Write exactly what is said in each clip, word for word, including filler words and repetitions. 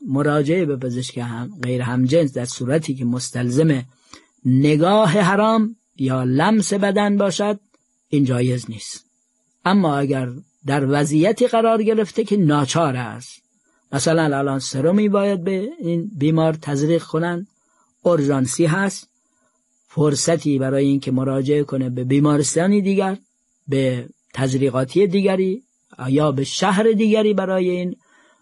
مراجعه به پزشک هم غیر همجنس در صورتی که مستلزم نگاه حرام یا لمس بدن باشد این جایز نیست. اما اگر در وضعیتی قرار گرفته که ناچار است، مثلا الان سرمی باید به این بیمار تزریق کنن، اورژانسی هست، فرصتی برای این که مراجعه کنه به بیمارستانی دیگر، به تزریقاتی دیگری یا به شهر دیگری برای این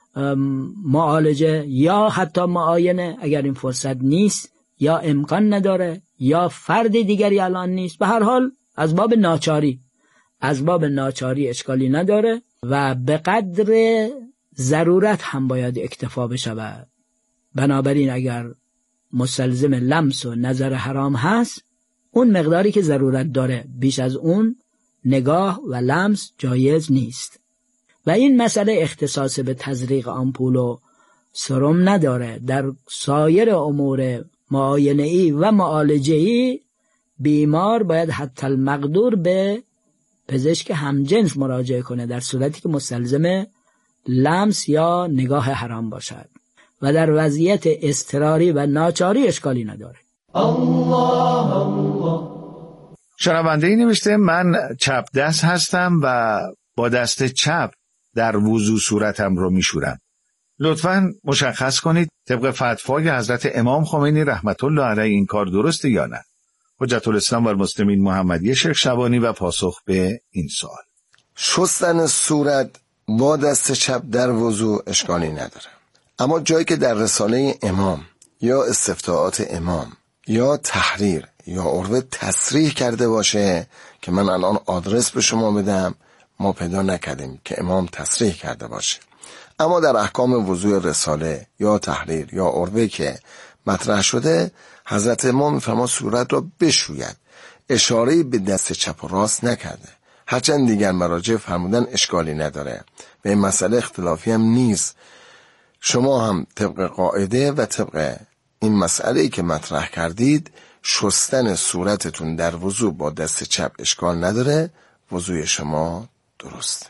معالجه یا حتی معاینه، اگر این فرصت نیست یا امکان نداره یا فرد دیگری الان نیست، به هر حال از باب ناچاری از باب ناچاری اشکالی نداره و به قدر ضرورت هم باید اکتفا بشود. بنابراین اگر مستلزم لمس و نظر حرام هست، اون مقداری که ضرورت داره، بیش از اون نگاه و لمس جایز نیست. و این مسئله اختصاص به تزریق آمپول و سرم نداره. در سایر امور معاینه‌ای و معالجه‌ای بیمار باید حتی المقدور به پزشک همجنس مراجعه کنه در صورتی که مستلزم لمس یا نگاه حرام باشد و در وضعیت اضطراری و ناچاری اشکالی نداره. الله الله. شنونده ای نوشته من چپ دست هستم و با دست چپ در وضو صورتم رو میشورم. لطفاً مشخص کنید طبق فتوای حضرت امام خمینی رحمت الله علیه این کار درسته یا نه؟ حجت الاسلام و المسلمین محمدی شیخ شبانی و پاسخ به این سوال. شستن صورت با دست چپ در وضو اشکالی نداره، اما جایی که در رساله امام یا استفتاءات امام یا تحریر یا عروه تصریح کرده باشه که من الان آدرس به شما بدم، ما پیدا نکردیم که امام تصریح کرده باشه. اما در احکام وضوء رساله یا تحریر یا عروه که مطرح شده، حضرت امام میفرما صورت را بشوید، اشاره‌ای به دست چپ و راست نکرده. هرچند دیگر مراجع فرمودن اشکالی نداره و این مسئله اختلافی هم نیست. شما هم طبق قاعده و طبق این مسئله‌ای که مطرح کردید، شستن صورتتون در وضو با دست چپ اشکال نداره، وضوی شما درسته.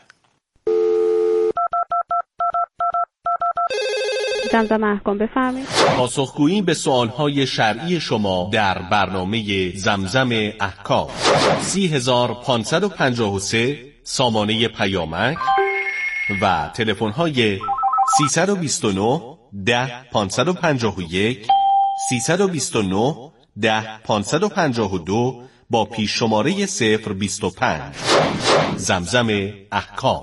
زمزم احکام بفرمایید. پاسخگویی به سوالهای شرعی شما در برنامه زمزم احکام. سی هزار پانصد و پنجاه و سه سامانه پیامک و تلفن‌های سیصد و بیست و نه ده پانصد و پنجاه و یک، سیصد و بیست و نه ده پانصد و پنجاه و دو با پیش شماره صفر بیست و پنج. زمزم احکام.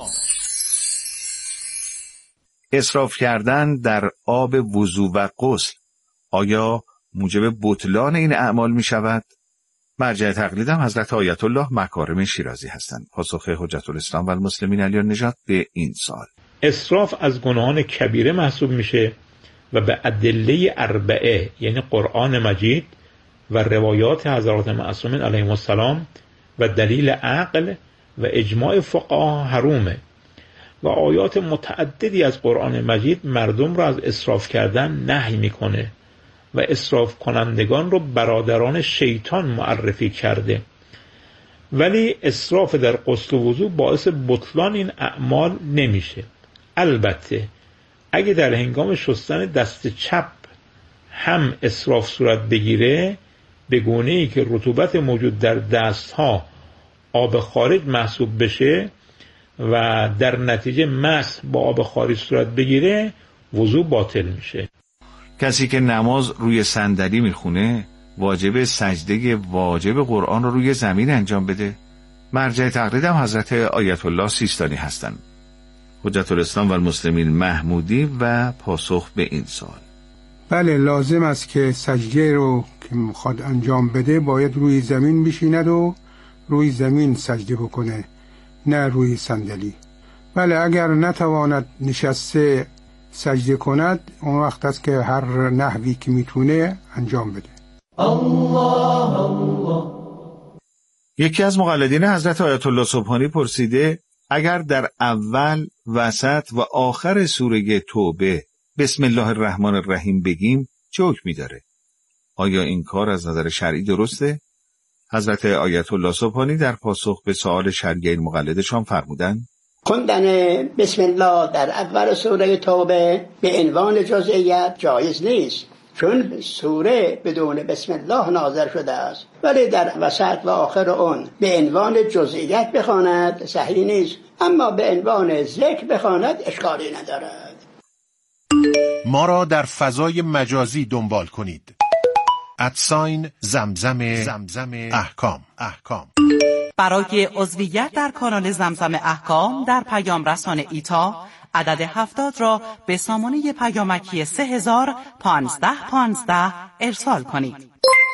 اسراف کردن در آب وضو و غسل آیا موجب بطلان این اعمال می شود؟ مرجع تقلیدم حضرت آیت الله مکارم شیرازی هستند. پاسخ حجت الاسلام و المسلمین علی النجات به این سوال. اسراف از گناهان کبیره محسوب میشه و به ادله اربعه یعنی قرآن مجید و روایات حضرات معصومین علیهم السلام و دلیل عقل و اجماع فقها حرومه و آیات متعددی از قرآن مجید مردم را از اسراف کردن نهی میکنه و اسراف کنندگان رو برادران شیطان معرفی کرده. ولی اسراف در غسل و وضو باعث بطلان این اعمال نمیشه. البته اگه در هنگام شستن دست چپ هم اسراف صورت بگیره، به گونه‌ای که رطوبت موجود در دستها آب خارج محسوب بشه و در نتیجه مسح با آب خارج صورت بگیره، وضو باطل میشه. کسی که نماز روی صندلی میخونه واجب سجده واجب قرآن رو روی زمین انجام بده؟ مرجع تقلیدم حضرت آیت الله سیستانی هستند. حجت الاسلام و المسلمین محمودی و پاسخ به این سوال. بله، لازم است که سجده رو که میخواد انجام بده باید روی زمین بشیند و روی زمین سجده بکنه، نه روی صندلی. بله، اگر نتواند نشسته سجده کند، اون وقت است که هر نحوی که میتونه انجام بده. الله الله. یکی از مقلدین حضرت آیت الله سبحانی پرسیده اگر در اول، وسط و آخر سوره توبه بسم الله الرحمن الرحیم بگیم چه حکمی داره؟ آیا این کار از نظر شرعی درسته؟ حضرت آیت الله سبحانی در پاسخ به سوال شرعی این مقلدشان فرمودند خوندن بسم الله در اول سوره توبه به عنوان جزئیات جایز نیست، چون سوره بدون بسم الله نازل شده است، ولی در وسط و آخر اون به عنوان جزئیات بخواند صحیح نیست، اما به عنوان ذکر بخواند اشکالی ندارد. ما را در فضای مجازی دنبال کنید. ادساین زمزم زمزم احکام احکام. برای عضویت در کانال زمزم احکام در پیام رسان ایتا عدد هفتاد را به سامانه پیامکی سه هزار پانزده پانزده ارسال کنید.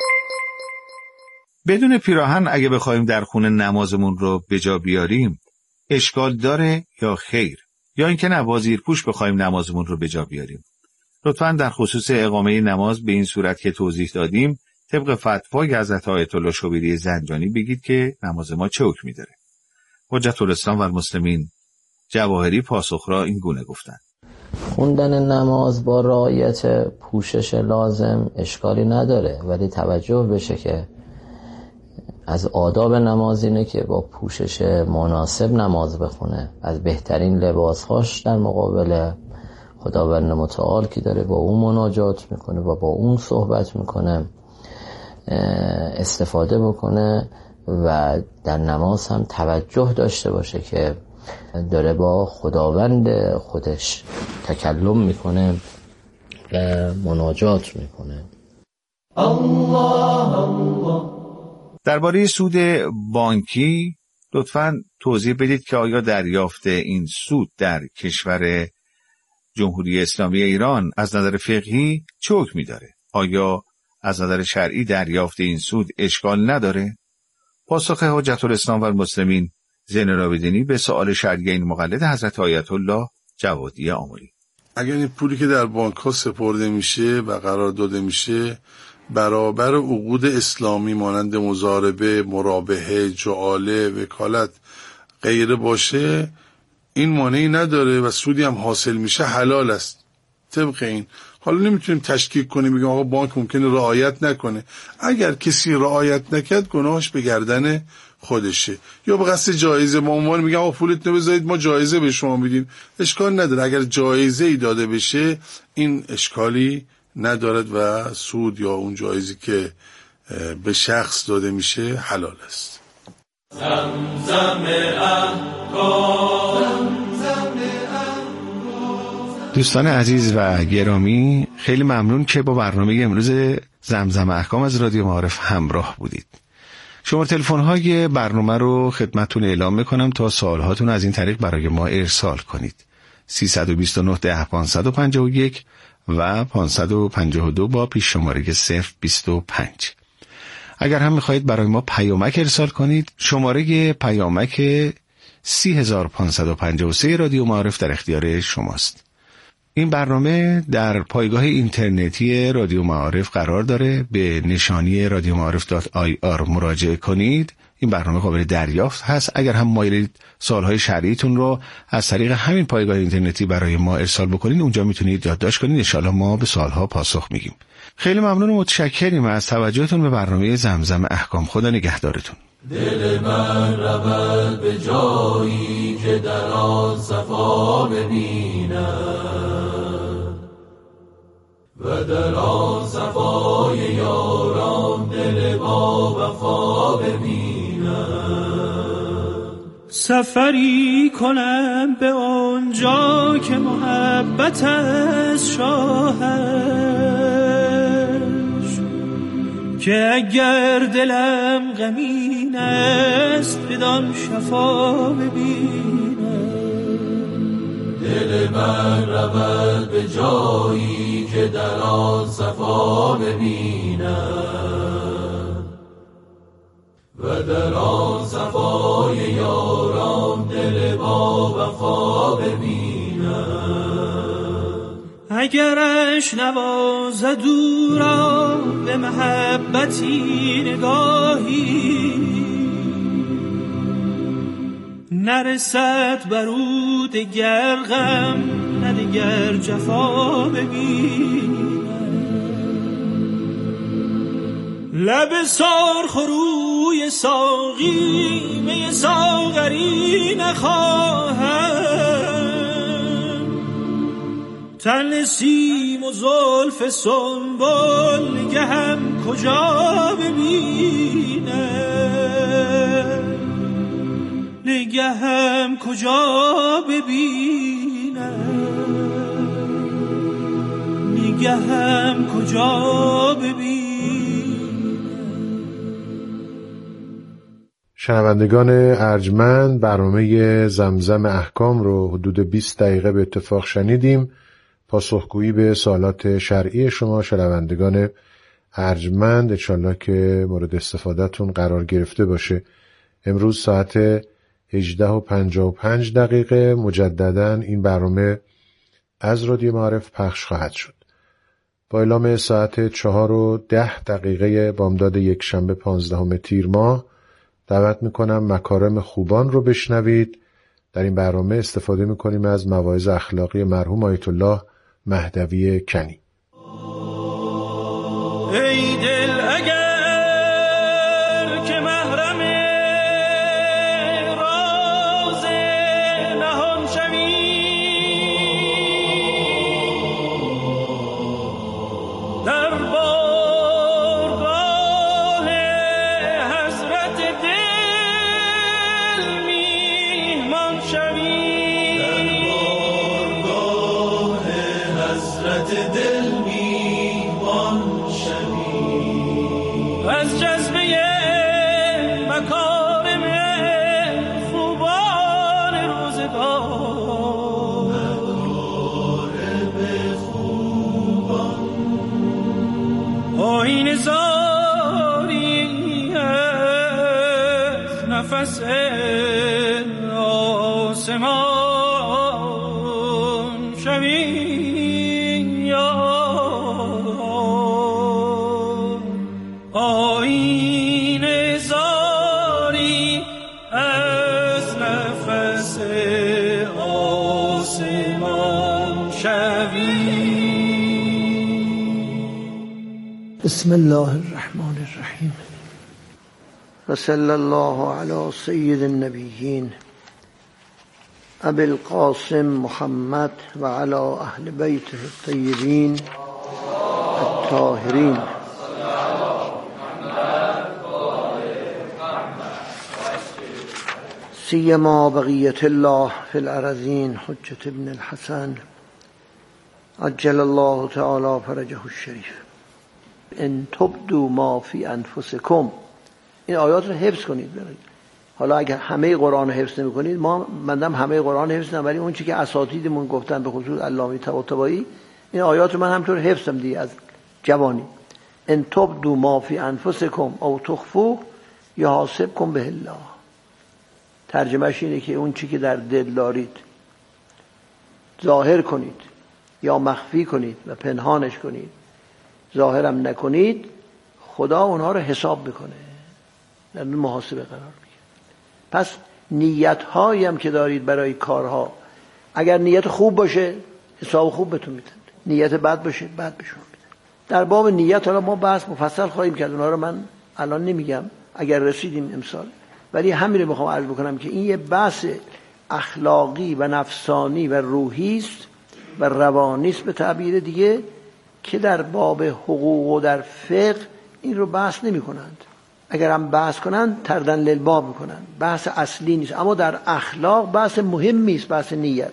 بدون پیراهن اگه بخوایم در خونه نمازمون رو به جا بیاریم اشکال داره یا خیر؟ یا اینکه نه با زیرپوش بخوایم نمازمون رو به جا بیاریم؟ لطفاً در خصوص اقامه نماز به این صورت که توضیح دادیم طبق فتوای حضرت آیت الله شوبری زنجانی بگید که نماز ما چه حکمی داره. حجت الاسلام و المسلمین جواهری پاسخ را این گونه گفتند: خوندن نماز با رعایت پوشش لازم اشکالی نداره، ولی توجه بشه که از آداب نماز اینه که با پوشش مناسب نماز بخونه، از بهترین لباسهاش در مقابل خداوند متعال که داره با اون مناجات میکنه و با اون صحبت میکنه استفاده بکنه و در نماز هم توجه داشته باشه که داره با خداوند خودش تکلم میکنه و مناجات میکنه. الله الله. درباره سود بانکی لطفاً توضیح بدید که آیا دریافت این سود در کشور جمهوری اسلامی ایران از نظر فقهی چه حکمی داره؟ آیا از نظر شرعی دریافت این سود اشکال نداره؟ پاسخ حجت الاسلام و المسلمین زین العابدینی به سوال شرعی این مقلد حضرت آیت الله جوادی آملی: اگر این پولی که در بانک ها سپرده میشه و قرار داده میشه برابر عقود اسلامی مانند مضاربه، مرابحه، جعاله، وکالت غیره باشه، این مانعی نداره و سودی هم حاصل میشه حلال است طبق این. حالا نمیتونیم تشکیک کنیم بگیم آقا بانک ممکنه رعایت نکنه. اگر کسی رعایت نکرد گناهش به گردن خودشه، یا به قصد جایزه با عنوان میگم آقا پولت نبذارید ما جایزه به شما میدیم، اشکال نداره. اگر جایزه ای داده بشه این اشکالی ندارد و سود یا اون جایزی که به شخص داده میشه حلال است. زمزم احکام. دوستان عزیز و گرامی، خیلی ممنون که با برنامه امروز زمزم احکام از رادیو معارف همراه بودید. شماره تلفن های برنامه رو خدمتتون اعلام میکنم تا سوالهاتون از این طریق برای ما ارسال کنید: سیصد و بیست و نه ده پانصد و پنجاه و یک و پانصد و پنجاه و دو با پیش شماره صفر بیست و پنج. اگر هم میخواهید برای ما پیامک ارسال کنید، شماره پیامک سی هزار پانصد و پنجاه و سه رادیو معارف در اختیار شماست. این برنامه در پایگاه اینترنتی رادیو معارف قرار داره. به نشانی رادیو معارف دات آی آر مراجعه کنید. این برنامه قابل دریافت هست. اگر هم مایلید سوالهای شرعیتون رو از طریق همین پایگاه اینترنتی برای ما ارسال بکنید، اونجا میتونید یادداشت کنید. ان شاءالله ما به سوالها پاسخ میگیم. خیلی ممنون و متشکریم از توجهتون به برنامه زمزم احکام. خدا نگهدارتون. دل من رود به جایی که در آن صفا ببینم و در آن صفای یاران دل با وفا ببینم. سفری کنم به آنجا که محبت از شاهش، که اگر دلم غمین است بدان شفا ببینم. دل من رود به جایی که در آن صفا ببینم و در آن صفای یاران دل با وفا ببینم. اگرش نوازد او را به محبتی نگاهی، نرسد بر او دگر غم نه دگر جفا ببینم. لب سرخ رو بوی ساقی می ساغری نخواهم، تن سیم و زلف سنبل گهم کجا ببینم، نگهم کجا ببینم، نگهم کجا ببینم. شنوندگان ارجمند، برنامه زمزم احکام رو حدود بیست دقیقه به اتفاق شنیدیم. پاسخگویی به سوالات شرعی شما شنوندگان ارجمند انشالله که مورد استفادهتون قرار گرفته باشه. امروز ساعت هجده و پنجاه و پنج دقیقه مجدداً این برنامه از رادیو معارف پخش خواهد شد. با اعلام ساعت چهار و ده دقیقه بامداد یک شنبه پانزدهم تیر ماه دعوت میکنم مکارم خوبان رو بشنوید. در این برنامه استفاده میکنیم از مواعظ اخلاقی مرحوم آیت الله مهدوی کنی. ای دل اگر که محرم راز نهان شوی، در بارگاه حضرت دل میهمان شوی، در بارگاه حضرت دل میهمان شوی، از جذبه مکارم خوبان روزگار، مکارم خوبان آیین زاری از نفس آسمان شوی، آیین زاری از نفس آسمان شوی. بسم الله الرحمن الرحیم و صلی الله علی سید النبیین ابی القاسم محمد و علی اهل بیته الطیبین الطاهرین. سیما بقیت الله فی الارضین حجت ابن الحسن عجل الله تعالی فرجه الشریف. ان تبدوا ما فی انفسکم، این آیات رو حفظ کنید. حالا اگر همه قرآن رو حفظ نمی کنید، ما مندم همه قرآن حفظ نمی، ولی اون چی که اساتیدمون گفتن به خصوص علامه طباطبایی، این آیات رو من همطور حفظم دیگه از جوانی. ان تبدوا ما فی انفسکم او تخفوه یحاسبکم به الله. ترجمهش اینه که اون چی که در دل دارید ظاهر کنید یا مخفی کنید و پنهانش کنید، ظاهرم نکنید، خدا اونها رو حساب میکنه، در محاسبه قرار میگیره. پس نیت هایی هم که دارید برای کارها، اگر نیت خوب باشه حساب خوب بهتون میدن، نیت بد باشه بد بهشون میدن. در باب نیت حالا ما بحث مفصل خواهیم کرد، اونها رو من الان نمیگم، اگر رسیدیم امسال، ولی همین رو میخوام عرض بکنم که این یه بحث اخلاقی و نفسانی و روحی است و روانی است به تعبیر دیگه، که در باب حقوق و در فقه این رو بحث نمی کنند. اگر هم بحث کنند تردن للباب میکنند، بحث اصلی نیست. اما در اخلاق بحث مهمی است، بحث نیت.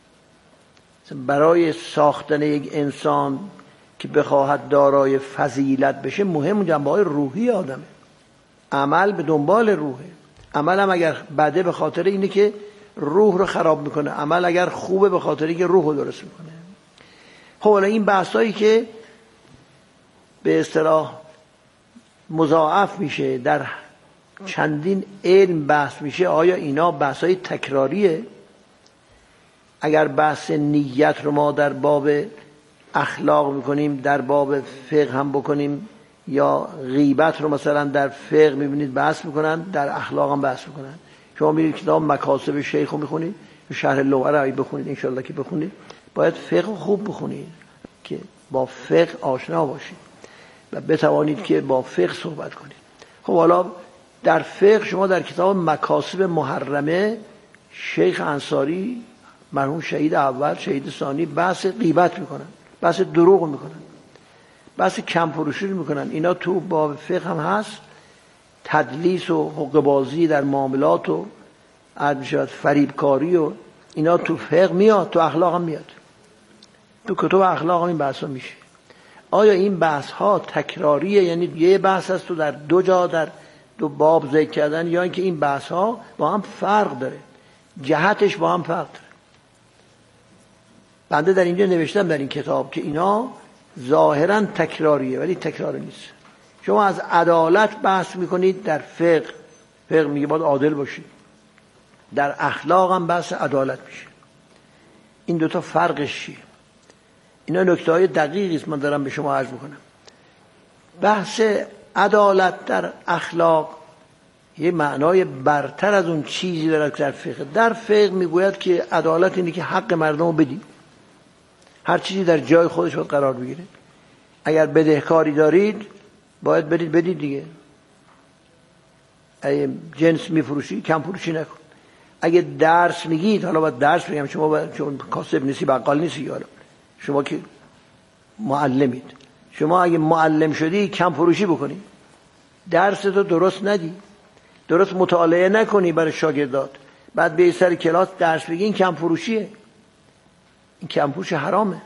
برای ساختن یک انسان که بخواهد دارای فضیلت بشه، مهم جنبه‌های روحی آدمه. عمل به دنبال روحه. عمل هم اگر بده به خاطر اینه که روح رو خراب میکنه، عمل اگر خوبه به خاطر اینکه روح رو درست میکنه. خب حالا این بحثایی که به اصطلاح مضاعف میشه، در چندین علم بحث میشه، آیا اینا بحثای تکراریه؟ اگر بحث نیت رو ما در باب اخلاق میکنیم، در باب فقه هم بکنیم، یا غیبت رو مثلا در فقه میبینید بحث میکنن، در اخلاق هم بحث میکنن. شما میرید کتاب مکاسب شیخ رو میخونید، شرح لوحه رو بخونید، انشالله که بخونید، باید فقه خوب بخونید که با فقه آشنا باشید و بتوانید که با فقه صحبت کنید. خب حالا در فقه شما در کتاب مکاسب محرمه شیخ انصاری مرحوم شهید اول شهید ثانی بحث غیبت میکنن، بحث دروغ میکنن، بحث کم فروشی میکنن. اینا تو باب فقه هم هست. تدلیس و حقوق بازی در معاملات و عرض میشود فریبکاری و اینا تو فقه میاد، تو اخلاق هم میاد، تو کتب اخلاق هم این بحث ها میشه. آیا این بحث ها تکراریه، یعنی یه بحث هست تو در دو جا در دو باب ذکر کردن، یا اینکه این بحث ها با هم فرق داره، جهتش با هم فرق داره؟ بنده در اینجا نوشتم در این کتاب که اینا ظاهرا تکراریه ولی تکرار نیست. شما از عدالت بحث میکنید در فقه، فقه میگه باید عادل باشید، در اخلاق هم بحث عدالت میشه. این دوتا فرقش چیه؟ اینا نکته های دقیقی است من دارم به شما عرض میکنم. بحث عدالت در اخلاق یه معنای برتر از اون چیزی داره که در فقه. در فقه میگوید که عدالت اینه که حق مردم رو بدی، هر چیزی در جای خودش باید قرار بگیره. اگر بدهکاری دارید باید برید بدید دیگه. اگه جنس میفروشی کم فروشی نکن. اگه درس میگید، حالا باید درس بگم، شما باید چون کاسب نیستی بقال نیستی، حالا شما که معلمید، شما اگه معلم شدی کم فروشی بکنی، درس تو درست ندی، درست مطالعه نکنی برای شاگردات، بعد به سر کلاس درس بگی، این کم فروشیه، این کم فروش حرامه.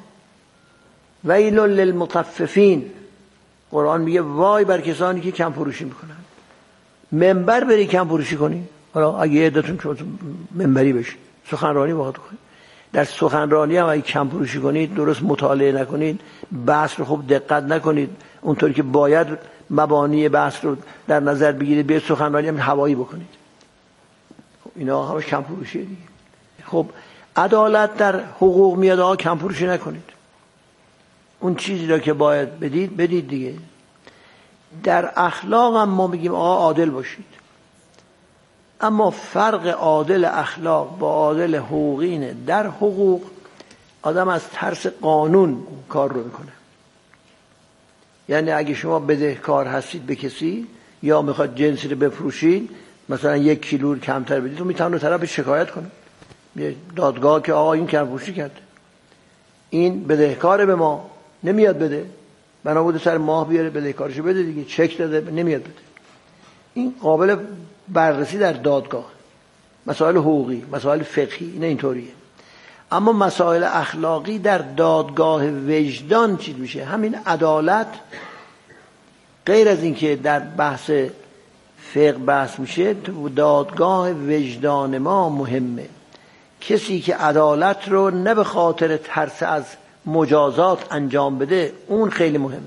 ویل للمطففین، قرآن میگه وای بر کسانی که کم فروشی میکنن. منبر بری کم فروشی کنی، حالا اگه عدتون چون منبری بشی سخنرانی باید کنید، در سخنرانی هم اگه کم فروشی کنید، درست مطالعه نکنید، بحث رو خوب دقت نکنید، اونطوری که باید مبانی بحث رو در نظر بگیرید، به سخنرانی هم هوایی بکنید، اینا همش کم فروشیه دیگه. خب عدالت در حقوق میاد، آقا کم فروشی نکنید، اون چیزی را که باید بدید بدید دیگه. در اخلاق هم ما میگیم آقا عادل باشید، اما فرق عادل اخلاق با عادل حقوقی اینه. در حقوق آدم از ترس قانون کار رو میکنه، یعنی اگه شما بدهکار هستید به کسی یا میخواد جنسی رو بفروشید، مثلا یک کیلو کمتر بدید، تو میتونه طرف شکایت کنه یه دادگاه که آقا این کم فروشی کرده، این بدهکاره به ما نمیاد بده، بنا بوده سر ماه بیاره بدهکارشو بده دیگه، چک داده نمیاد بده. این قابل بررسی در دادگاه، مسائل حقوقی، مسائل فقهی نه اینطوریه. اما مسائل اخلاقی در دادگاه وجدان چی میشه؟ همین عدالت غیر از این که در بحث فقه بحث میشه، تو دادگاه وجدان ما مهمه. کسی که عدالت رو نه به خاطر ترس از مجازات انجام بده، اون خیلی مهمه.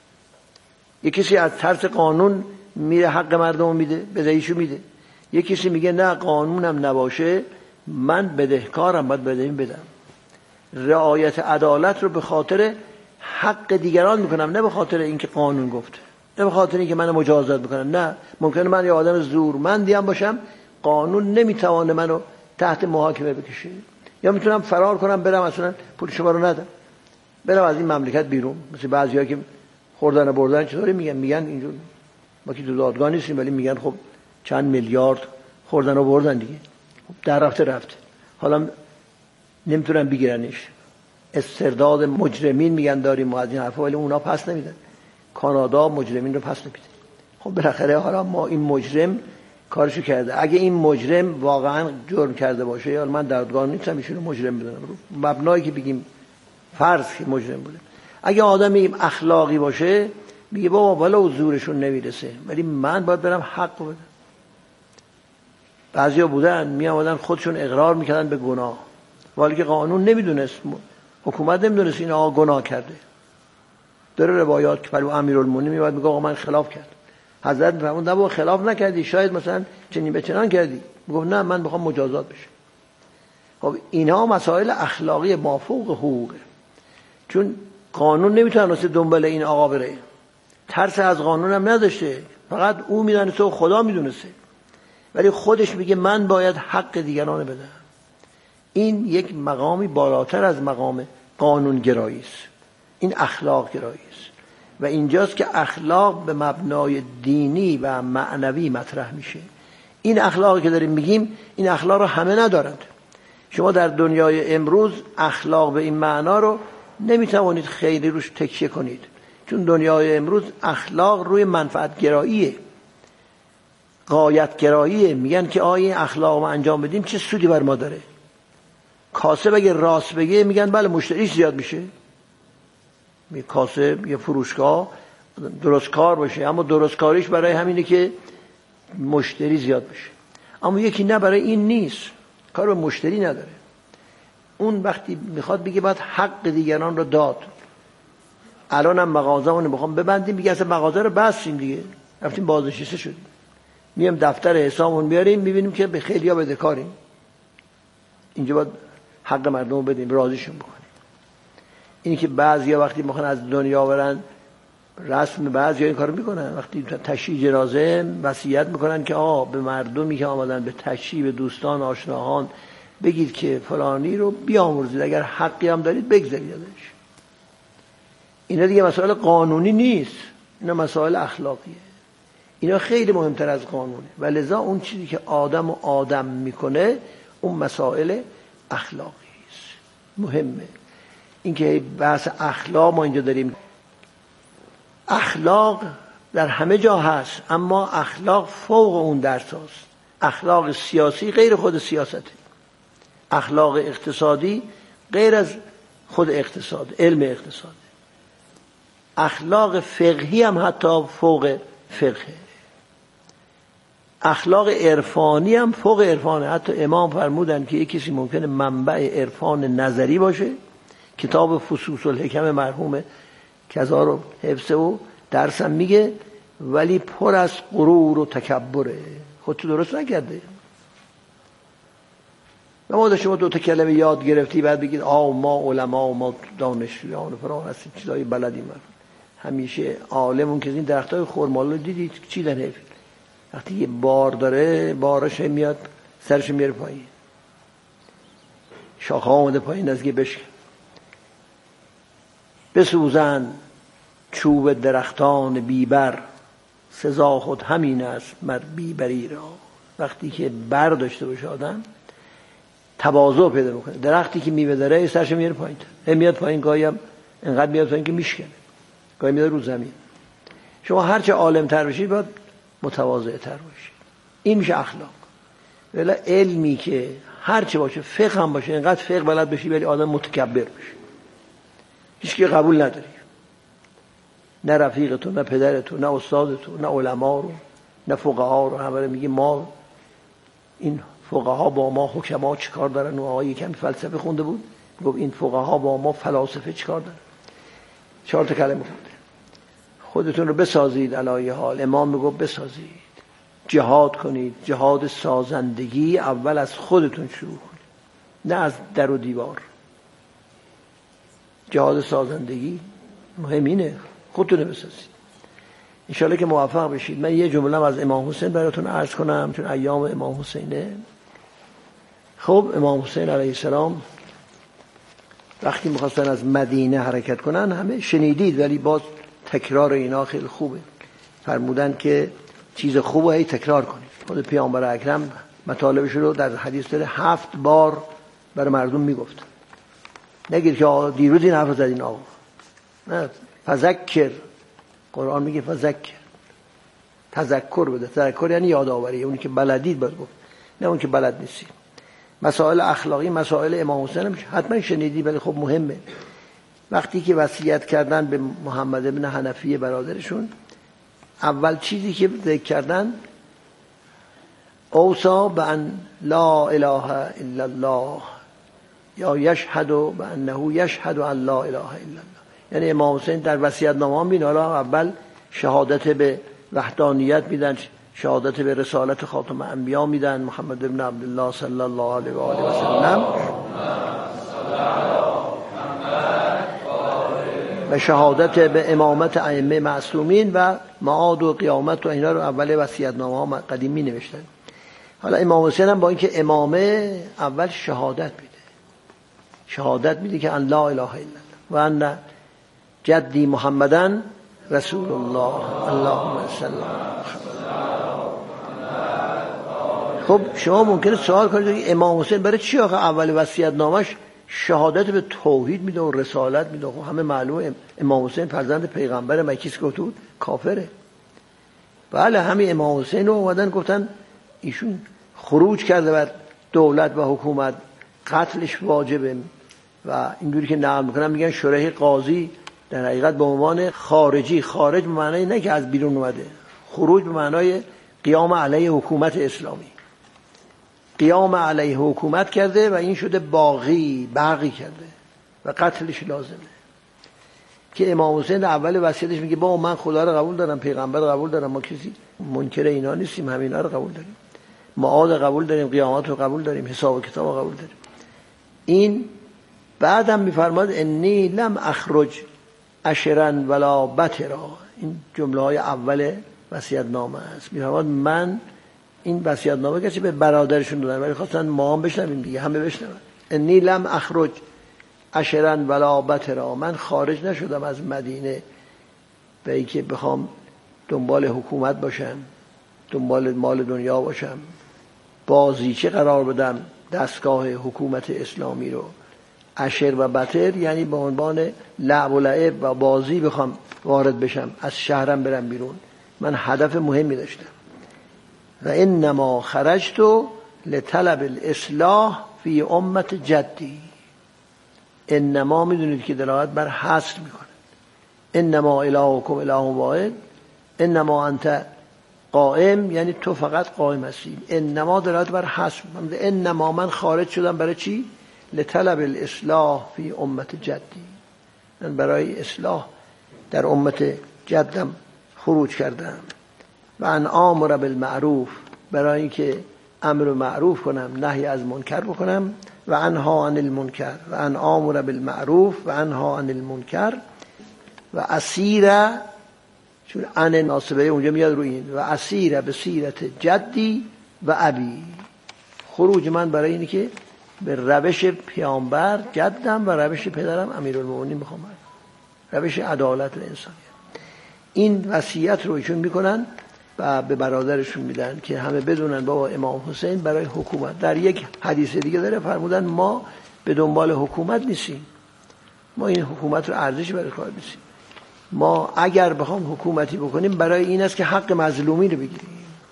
یه کسی از ترس قانون میره حق مردم میده، بدهیشو میده. یه کسی میگه نه قانونم نباشه، من بدهکارم باید بدهی بدم. رعایت عدالت رو به خاطر حق دیگران میکنم، نه به خاطر اینکه قانون گفته، نه به خاطر اینکه من مجازات بکنم. نه، ممکنه من یه آدم زورمندی هم باشم، قانون نمیتوانه منو تحت محاکمه بکشه، یا میتونم فرار کنم برم اصلا پول شما رو ندم، برم از این مملکت بیرون. مثل بعضیا که خوردن و بردن چطوری میگن؟ میگن اینجور ما که تو دادگاه نیستیم ولی میگن خب چند میلیارد خوردن و بردن دیگه، خب در رفته رفته، حالا نمیتونن بگیرنش. استرداد مجرمین میگن داریم و از این حرفا، ولی اونا پس نمیدن. کانادا مجرمین رو پس نمیده. خب بالاخره حالا ما این مجرم کارشو کرده، اگه این مجرم واقعا جرم کرده باشه، یا من دادگاه نیستم ایشونو مجرم بدونم، مبنایی که بگیم فرض که مجرم بوده. اگه آدم میگیم اخلاقی باشه، میگه بابا والا زورشون نمیرسه ولی من باید برم حق بدم. بعضیا بودن میامدن خودشون اقرار میکردن به گناه، ولی که قانون نمیدونست، حکومت نمیدونست این آقا گناه کرده. داره روایات که پلو امیرالمومنین میاد میگه آقا من خلاف کردم. حضرت میفرمود نه بابا خلاف نکردی، شاید مثلا چنین به چنان کردی. میگفت نه من میخوام مجازات بشه. خب اینها مسائل اخلاقی مافوق حقوقه، چون قانون نمیتونه واسه دنبال این آقا بره، ترس از قانون هم نداشته، فقط او میدونسته و خدا میدونسته، ولی خودش میگه من باید حق دیگران بدم. این یک مقامی بالاتر از مقام قانون گرایی است، این اخلاق گرایی است. و اینجاست که اخلاق به مبنای دینی و معنوی مطرح میشه. این اخلاقی که داریم میگیم این اخلاق رو همه ندارند. شما در دنیای امروز اخلاق به این معنا رو نمیتوانید خیلی روش تکیه کنید، چون دنیای امروز اخلاق روی منفعت گراییه، غایت گراییه. میگن که آیا این اخلاق رو انجام بدیم چه سودی بر ما داره؟ کاسب اگه راست بگه میگن بله مشتریش زیاد میشه. کاسب یه فروشگاه درست کار باشه، اما درست کاریش برای همینه که مشتری زیاد بشه. اما یکی نه، برای این نیست، کار به مشتری نداره. اون وقتی میخواد بگه باید حق دیگران رو داد. الان هم مغازه‌مون میخوام ببندیم، میگه اصلا مغازه رو بستیم دیگه، رفتیم بازنشسته شدیم، میام دفتر حسابمون بیاریم میبینیم که به خیلیا بدهکاریم. اینجا باید حق مردم رو بدیم، راضیشون بکنیم. اینی که بعضیا وقتی میخوان از دنیا برن، رسم بعضیا این کارو میکنن، وقتی تشییع جنازه وصیت میکنن که آقا به مردمی که آمدن به تشییع، به دوستان آشناهان بگید که فلانی رو بیامرزید، اگر حقی هم دارید بگذارید ازش. اینا دیگه مسائل قانونی نیست، اینا مسائل اخلاقیه. اینا خیلی مهمتر از قانونه و لذا اون چیزی که آدم و آدم میکنه اون مسائل اخلاقی است، مهمه. این که بحث اخلاق ما اینجا داریم، اخلاق در همه جا هست، اما اخلاق فوق اون درس هست. اخلاق سیاسی غیر خود سیاسته، اخلاق اقتصادی غیر از خود اقتصاد، علم اقتصاد، اخلاق فقهی هم حتی فوق فقه، اخلاق عرفانی هم فوق عرفانه. حتی امام فرمودن که یک کسی ممکنه منبع عرفان نظری باشه، کتاب فصوص الحکم مرحوم کذا رو حفظه و درسم میگه، ولی پر از غرور و تکبره، خودتو درست نکرده. و ما شما دو تا کلمه یاد گرفتی بعد بگید آه ما علما ما دانشجویان فران هستیم چیزای بلدیم. همیشه عالمون که این درختای خرمالو دیدید چی در حیف، وقتی یه بار داره بارش میاد سرش میاره پایین، شاخه آمده پایین از گه بشکن. بسوزن چوب درختان بیبر، سزا خود همین است مر بیبری را. وقتی که بر داشته باشه آدم تواضع پیدا میکنه. درختی که میوه داره سرش میاره پایین، هم میاد پایین، گاهی هم انقدر میاد پایین که میشکنه، گاهی میاد رو زمین. شما هرچه عالم تر بشید باید متواضع تر باشید. این میشه اخلاق. ولی علمی که هرچه باشه، فقه هم باشه، انقدر فقه بلد بشی ولی آدم متکبر بشه، هیچ کی قبول نداری، نه رفیق تو، نه پدر تو، نه استاد تو، نه علما رو، نه فقها رو. همه میگه ما این فقها با ما حکما چیکار دارن؟ و آقای کمی فلسفه خونده بود، گفت این فقها با ما فلاسفه چیکار دارن؟ چهار تا کلمه خونده. خودتون رو بسازید علی حال. امام میگفت بسازید، جهاد کنید، جهاد سازندگی اول از خودتون شروع کنید، نه از در و دیوار. جهاد سازندگی مهمینه، خودتون رو بسازید. انشالله که موفق بشید. من یه جمله از امام حسین براتون عرض کنم چون ایام امام حسینه. خب امام حسین علیه السلام وقتی میخواستن از مدینه حرکت کنن، همه شنیدید ولی باز تکرار اینا خیلی خوبه. فرمودن که چیز خوبه هی تکرار کنید. خود پیامبر اکرم مطالبش رو در حدیث داره هفت بار برای مردم میگفت. نگید که دیروز این حرف زدین آقا، نه، فذکر. قرآن میگه فذکر، تذکر بده. تذکر یعنی یادآوری. اونی که بلدید باید گفت، نه اون که بلد نیستی. مسائل اخلاقی، مسائل امام حسین هم حتما شنیدی ولی خب مهمه. وقتی که وصیت کردن به محمد ابن حنفی برادرشون، اول چیزی که ذکر کردن اوصا بان لا اله الا الله یا یشهد بانه یشهد ان لا اله الا الله. یعنی امام حسین در وصیت نامه میگن حالا اول شهادت به وحدانیت میدن، شهادت به رسالت خاتم انبیا میدن محمد ابن عبدالله صلی الله علیه و آله و سلم، و شهادت به امامت ائمه معصومین و معاد و قیامت و اینا رو اول وصیت نامه ها قدیم می نوشتن. حالا امام حسین هم با اینکه امامه اول شهادت میده، شهادت میده که ان لا اله الا الله و ان جدی محمدن رسول الله اللهم صل علی. خب شما ممکنه سوال کنید امام حسین برای چی آخه اول وصیت نامش شهادت به توحید میده و رسالت میده؟ خب همه معلومه امام حسین فرزند پیغمبر مکیس گفت بود کافره. بله همین امام حسین رو اومدن گفتن ایشون خروج کرده بر دولت و حکومت، قتلش واجبه و اینجوری که نقل میکنن میگن شریح قاضی در حقیقت به عنوان خارجی، خارج به معنای نه که از بیرون اومده، خروج به معنای قیام علیه حکومت اسلامی، قیام علیه حکومت کرده و این شده باقی باقی کرده و قتلش لازمه. که امام حسین اول وصیتش میگه با من خدا رو قبول دارم، پیغمبر رو قبول دارم، ما کسی منکر اینا نیستیم، همینا رو قبول داریم، معاد رو قبول داریم، قیامت رو قبول داریم، حساب و کتاب رو قبول داریم. این بعدم میفرماد انی لم اخرج اشرا ولا بترا. این جمله های اول وصیت نامه است. میفرماد من این وصیت نامه کسی به برادرشون دادن ولی خواستن ما هم بشنویم دیگه، همه بشنون. انی لم اخرج اشرا ولا بترا، من خارج نشدم از مدینه به اینکه بخوام دنبال حکومت باشم، دنبال مال دنیا باشم، بازیچه قرار بدم دستگاه حکومت اسلامی رو. اشر و بتر یعنی به عنوان لعب و لعب و بازی بخوام وارد بشم، از شهرم برم بیرون. من هدف مهمی داشتم. و انما خرجت لطلب الاصلاح فی امت جدی. انما میدونید که دلالت بر حصر میکنه. انما الهکم اله واحد، انما انت قائم یعنی تو فقط قائم هستی. انما دلالت بر حصر. انما من خارج شدم برای چی؟ لطلب الاصلاح فی امت جدی، من برای اصلاح در امت جدم خروج کردم. و ان آمر بالمعروف، برای اینکه امر معروف کنم، نهی از منکر بکنم. و انها عن المنکر، و ان آمر بالمعروف و انها عن المنکر. و اسیر، چون ان ناصبه اونجا میاد روی این، و اسیر به سیرت جدی و ابی. خروج من برای اینه که به روش پیامبر جدم و روش پدرم امیرالمومنین میخوام، روش عدالت و انسانیت. این وصیت رو ایشون میکنن و به برادرشون میدن که همه بدونن بابا امام حسین برای حکومت. در یک حدیث دیگه داره فرمودن ما به دنبال حکومت نیستیم، ما این حکومت رو ارزش برای کار نیستیم، ما اگر بخوام حکومتی بکنیم برای این است که حق مظلومی رو بگیریم.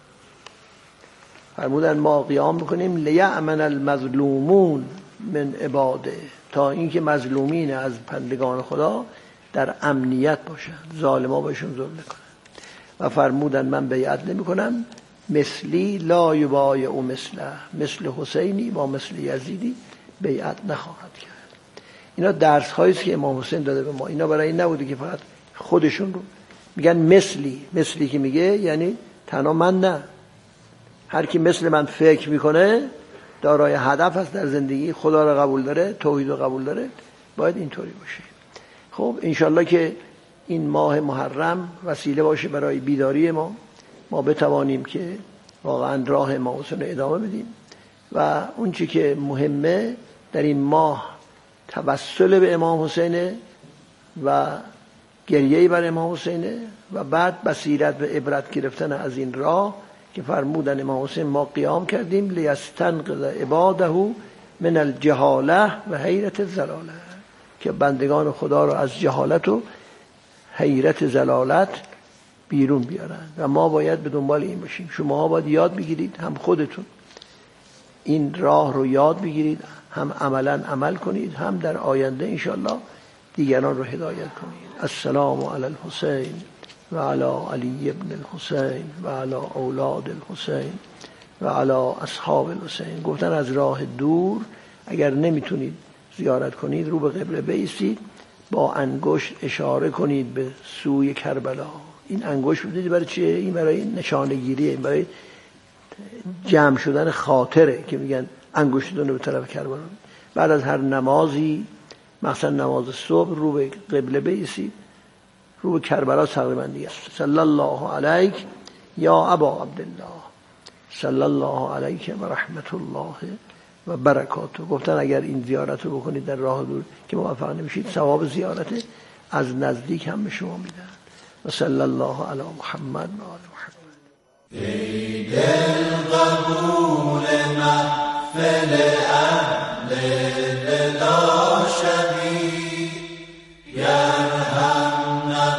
فرمودن ما قیام بکنیم لیأمن المظلومون من عباده، تا اینکه مظلومین از بندگان خدا در امنیت باشن، ظالما بهشون ظلم نکنن. و فرمودن من بیعت نمی کنم مثلی لا یبایع مثله، مثل حسینی با مثل یزیدی بیعت نخواهد کرد. اینا درس هایی است که امام حسین داده به ما. اینا برای این نبوده که فقط خودشون رو میگن مثلی، مثلی که میگه یعنی تنها من نه، هر کی مثل من فکر میکنه دارای هدف است در زندگی، خدا رو قبول داره، توحید رو قبول داره، باید اینطوری باشه. خب انشالله که این ماه محرم وسیله باشه برای بیداری ما، ما بتوانیم که واقعا راه امام حسین رو ادامه بدیم و اون چی که مهمه در این ماه توسل به امام حسین و گریه بر امام حسین و بعد بصیرت و عبرت گرفتن از این راه که فرمودن امام حسین ما قیام کردیم لیستنقذ عباده من الجهاله و حیرت الضلاله، که بندگان خدا رو از جهالت و حیرت ضلالت بیرون بیارن و ما باید به دنبال این باشیم. شما باید یاد بگیرید، هم خودتون این راه رو یاد بگیرید، هم عملا عمل کنید، هم در آینده انشالله دیگران رو هدایت کنید. السلام علی الحسین و علی علی ابن الحسین و علی اولاد الحسین و علی اصحاب الحسین. گفتن از راه دور اگر نمیتونید زیارت کنید رو به قبله بایستید، با انگشت اشاره کنید به سوی کربلا. این انگشت بدید برای چیه؟ این برای نشانه گیریه، این برای جمع شدن خاطره که میگن انگشتتون رو به طرف کربلا. بعد از هر نمازی، مثلا نماز صبح، رو به قبله بایستید، رو به کربلا تقریبا دیگه. صلی الله علیک یا ابا عبدالله، صلی الله علیک و رحمت الله و برکاته. گفتن اگر این زیارت رو بکنید در راه دور که موفق نمیشید، ثواب زیارت از نزدیک هم به شما میدن. و صلی الله علی محمد و آل محمد. ای دل قبول محفل اهل